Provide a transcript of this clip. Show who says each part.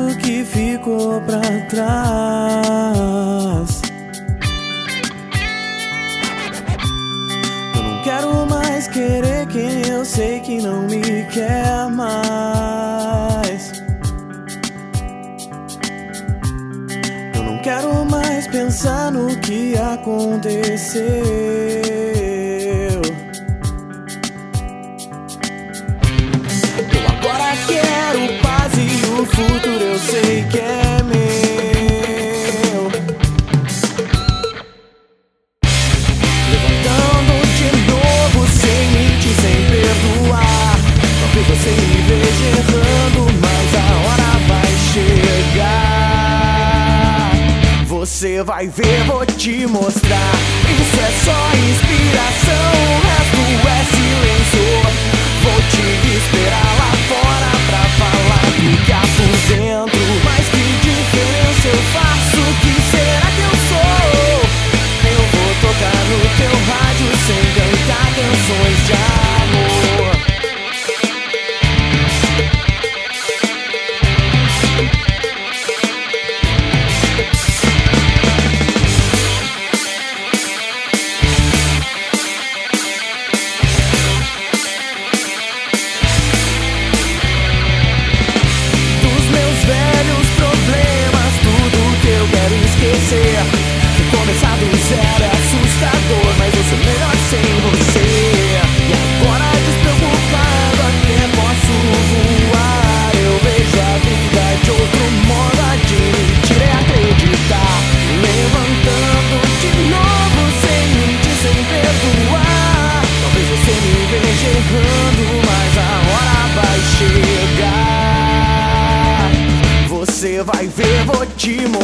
Speaker 1: tudo que ficou pra trás. Eu não quero mais querer quem eu sei que não me quer mais. Eu não quero mais pensar no que aconteceu. Eu agora quero paz e o futuro eu sei que é meu. Levantando de novo sem mentir, sem perdoar. Talvez você me veja errando, mas a hora vai chegar. Você vai ver, vou te mostrar. Isso é só inspiração, o resto é silêncio. Vou te esperar lá fora pra falar do que há por dentro. Mas que diferença eu faço? Que será que eu sou? Eu vou tocar no teu rádio sem cantar canções de amor. Começar do zero é assustador, mas eu sou melhor sem você. E agora despreocupado até posso voar. Eu vejo a vida de outro modo, admitir é acreditar. Levantando de novo sem mentir, sem perdoar. Talvez você me veja errando, mas a hora vai chegar. Você vai ver, vou te mostrar.